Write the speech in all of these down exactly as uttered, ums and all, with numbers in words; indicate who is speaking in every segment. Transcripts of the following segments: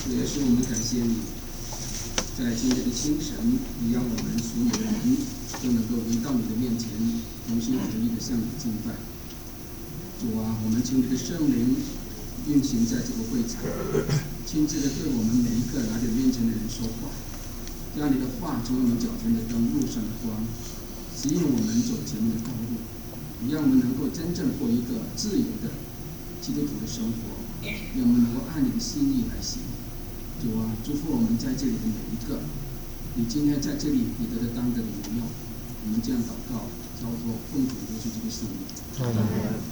Speaker 1: 主耶稣，我们感谢你，在今天的清晨，你让我们所有的人都能够回到你的面前，同心合意的向你敬拜。主啊，我们求你的圣灵运行在这个会场，亲自的对我们每一个来到面前的人说话，让你的话成为我们脚前的灯，路上的光，指引我们走前面的道路，也让我们能够真正过一个自由的基督徒的生活，让我们能够按你的心意来行。主啊，祝福我们在这里的每一个，你今天在这里，你得到当得的荣耀。我们这样祷告，交托奉主耶稣基督圣名。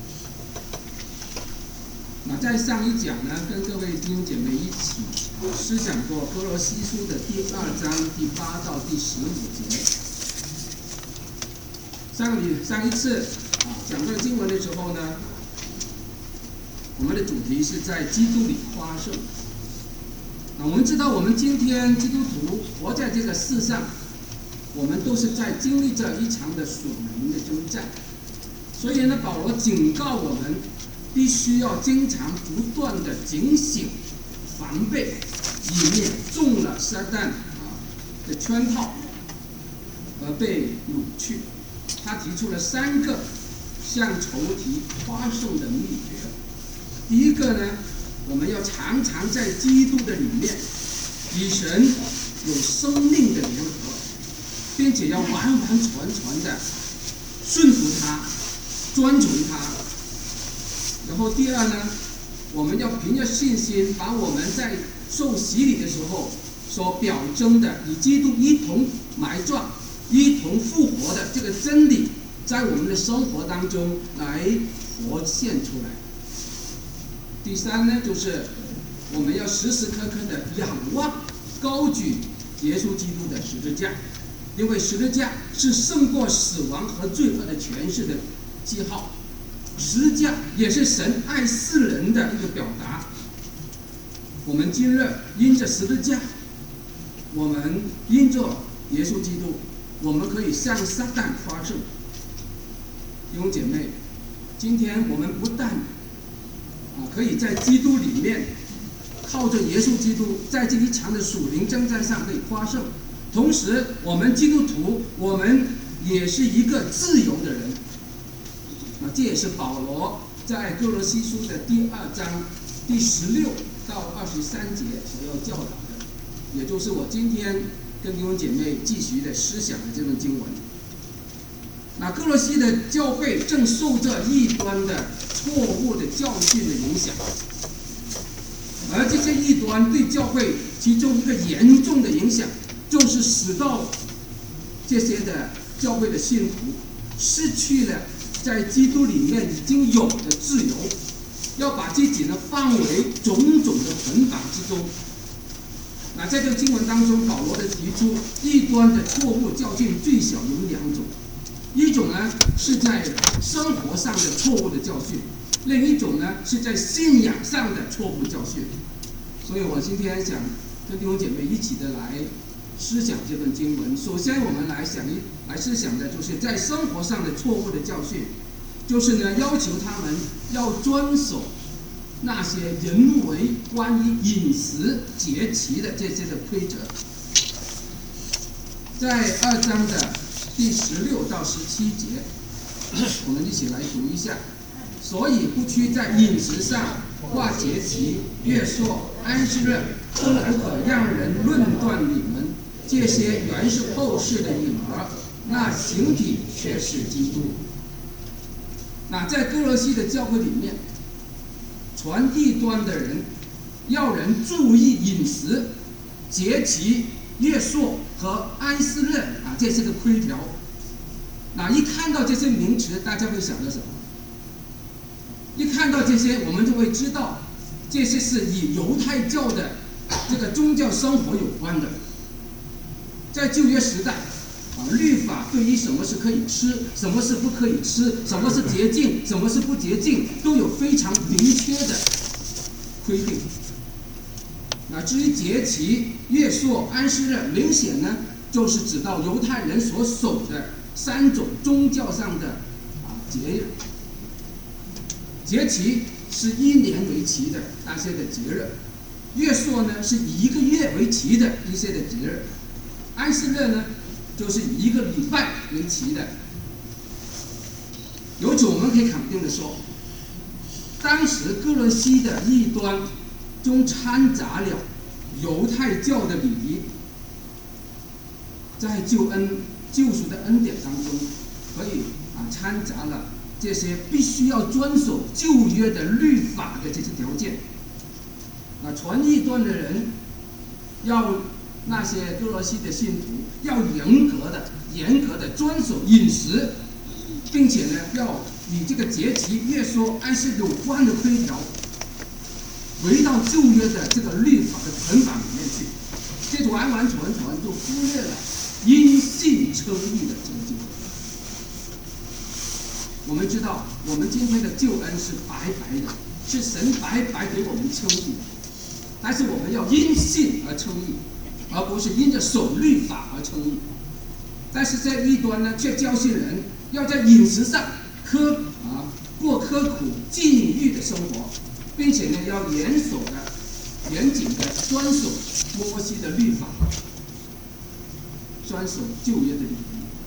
Speaker 1: 那在上一讲呢，跟各位弟兄姐妹一起思想过哥罗西书的第二章第八到第十五节。上里上一次啊讲这个经文的时候呢，我们的主题是在基督里夸胜。啊，我们知道我们今天基督徒活在这个世上，我们都是在经历着一场的属灵的征战。所以呢，保罗警告我们，必须要经常不断的警醒、防备，以免中了撒旦啊的圈套而被掳去。他提出了三个向仇敌夸胜的秘诀。第一个呢，我们要常常在基督的里面，与神有生命的联合，并且要完完全全的顺服他、专从他。然后第二呢，我们要凭着信心，把我们在受洗礼的时候所表征的与基督一同埋葬、一同复活的这个真理，在我们的生活当中来活现出来。第三呢，就是我们要时时刻刻的仰望、高举耶稣基督的十字架，因为十字架是胜过死亡和罪恶的权势的记号。十字架也是神爱世人的一个表达。我们今日因着十字架，我们因着耶稣基督，我们可以向撒旦夸胜。弟兄姐妹，今天我们不但啊可以在基督里面靠着耶稣基督，在这一场的属灵征战上可以夸胜，同时我们基督徒，我们也是一个自由的人。那这也是保罗在哥罗西书的第二章第十六到二十三节所要教导的，也就是我今天跟弟兄姐妹继续的思想的这段经文。那哥罗西的教会正受着异端的错误的教训的影响，而这些异端对教会其中一个严重的影响，就是使到这些的教会的信徒失去了在基督里面已经有的自由，要把自己呢放为种种的捆绑之中。那在这个经文当中，保罗的提出异端的错误教训最小有两种，一种呢是在生活上的错误的教训，另一种呢是在信仰上的错误教训。所以我今天想跟弟兄姐妹一起的来思想这段经文。首先我们来想一来思想的就是在生活上的错误的教训，就是呢要求他们要遵守那些人为关于饮食节期的这些的规则。在二章的第十六到十七节，我们一起来读一下。所以不拘在饮食上挂节期、月朔、安息日，都不可让人论断你们，这些原是后世的影儿，那形体却是基督。那在哥罗西的教会里面，传异端的人要人注意饮食、节期、月朔和安息日啊这些的规条。那一看到这些名词，大家会想到什么？一看到这些，我们就会知道，这些是与犹太教的这个宗教生活有关的。在旧约时代，啊，律法对于什么是可以吃，什么是不可以吃，什么是洁净，什么是不洁净，都有非常明确的规定。那至于节期、月朔、安息日，明显呢，就是指到犹太人所守的三种宗教上的啊节日。节期是一年为期的那些的节日，月朔说呢是以一个月为期的一些的节日，安息日呢就是以一个礼拜为期的。由此我们可以肯定的说，当时哥罗西的异端中掺杂了犹太教的礼仪，在救恩救赎的恩典当中，可以啊掺杂了这些必须要遵守旧约的律法的这些条件。那传异端的人要那些哥罗西的信徒要严格的、严格的遵守饮食，并且呢，要以这个节期、月说、安息有关的规条，回到旧约的这个律法的捆绑里面去，这就完完全全就忽略了因信称义的这个经文。我们知道，我们今天的救恩是白白的，是神白白给我们称义的。但是我们要因信而称义，而不是因着守律法而称义。但是这异端呢，却教训人要在饮食上苛啊过刻苦禁欲的生活，并且呢要严守的、严谨的遵守摩西的律法，遵守旧约的礼仪。